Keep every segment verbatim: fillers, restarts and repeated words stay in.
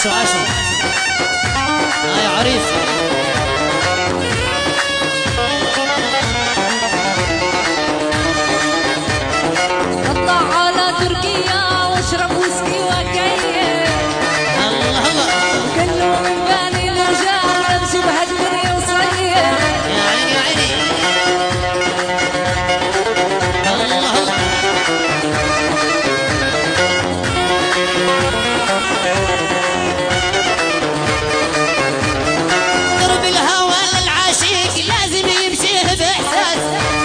عاشوا عاشوا هاي عريس اطلع على تركيا واشرب ويسكي وكيف الله الله وكله من بالي الرجال امشي بهالدنيا وصيف يا عيني يا عيني الله الله درب الهوى للعاشق لازم يمشيه بإحساس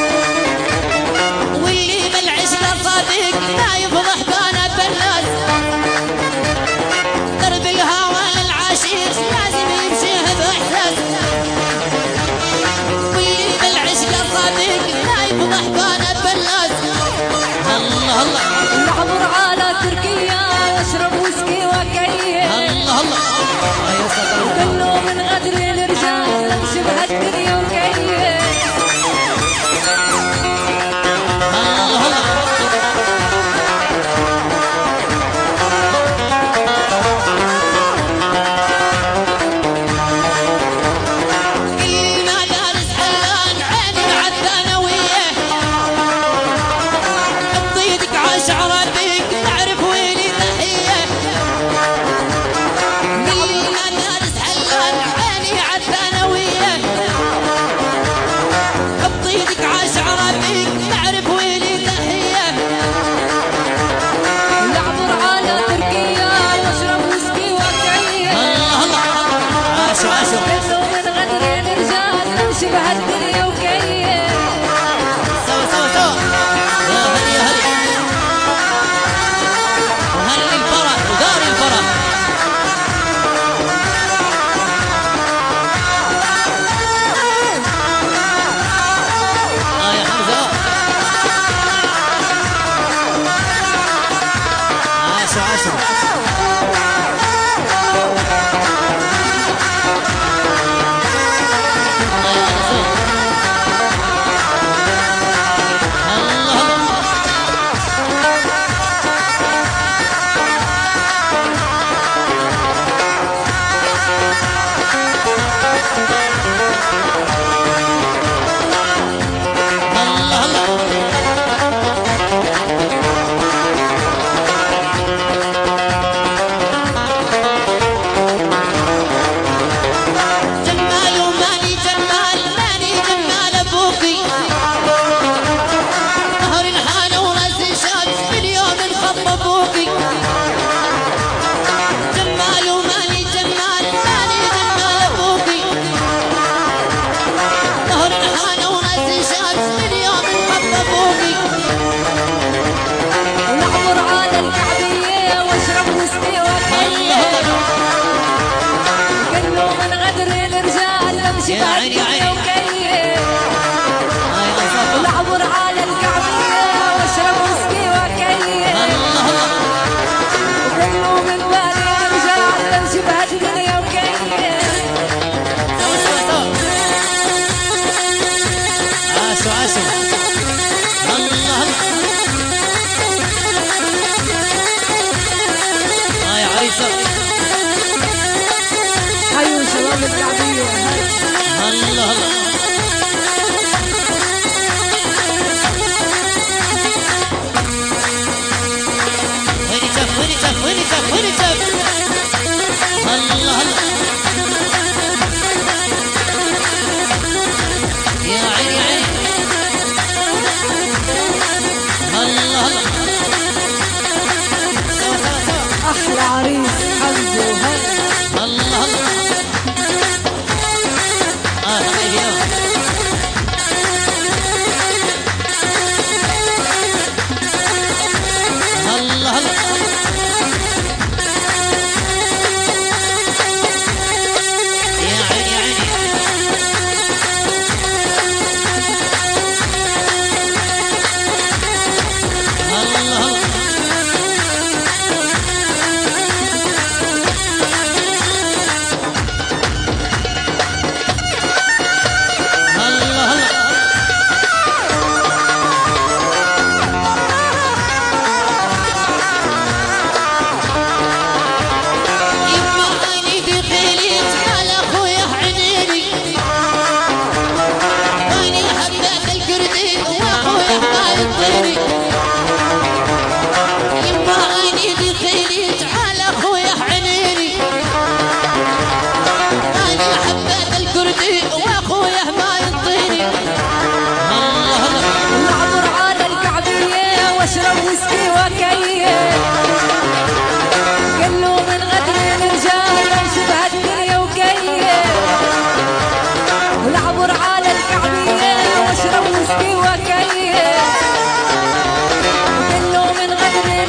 واللي بالعشق صادق لا يفضح بانا بلاس درب الهوى للعاشق لازم يمشيه بإحساس واللي بالعشق صادق لا يفضح بانا بلاس الله الله نعبر على تركيا واشرب ويسكي وكيف الله الله يا سلام وكله من غدر الرجال امشي بهالدنيا وكيف الله الله اللي ما دارس حلان عيني معدانة وياه بضيدك عاشعر بيك تعرف ويلي تحية اللي ما دارس حلان عيني عدانة وياه بضيدك عاشعر بيك تعرف ويلي تحية نعبر على تركيا واشرب ويسكي وكيف الله الله عاشوا عاشوا كله من غدر الرجال امشي بهالدنيا وكيف سوا سوا سوا يا هلي يا هلي وهلي الفرح ودار الفرح آه يا حمزة عاشوا عاشوا الله يا رسول الله الله الله جمال وماني جمال ماني جمال ابوكي ظهر الحانة وراسي شاد من يوم انخط ابوكي جمال وماني جمال ماني جمال ابوكي ظهر الحانة وراسي شاد من يوم انخط ابوكي ونعبر على الكعبية واشرب ويسكي وكيف كله من غدر الرجال امشي يا عيني يا بهالدنيا عيني. وكيف هاي أنصافة ونعبر على الكعبية واشرب ويسكي وكيف الله الله وكله من بالي الرجال امشي بهالدنيا وكيف سوا سوا سوا عاشوا عاشوا الله الله هاي عريسة حيوا شباب الكعبية الله الله وين شاف وين شاف وين شاف وين شاف الله الله يا عيني يا عيني الله الله سوا سوا سوا احلى عريس حمزة وهلا الله الله اه حبيبي يلا الله الله يا عيني يا عيني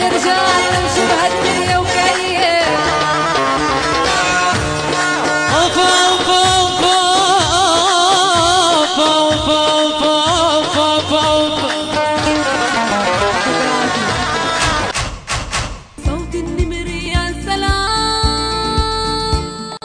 نرجع نمشي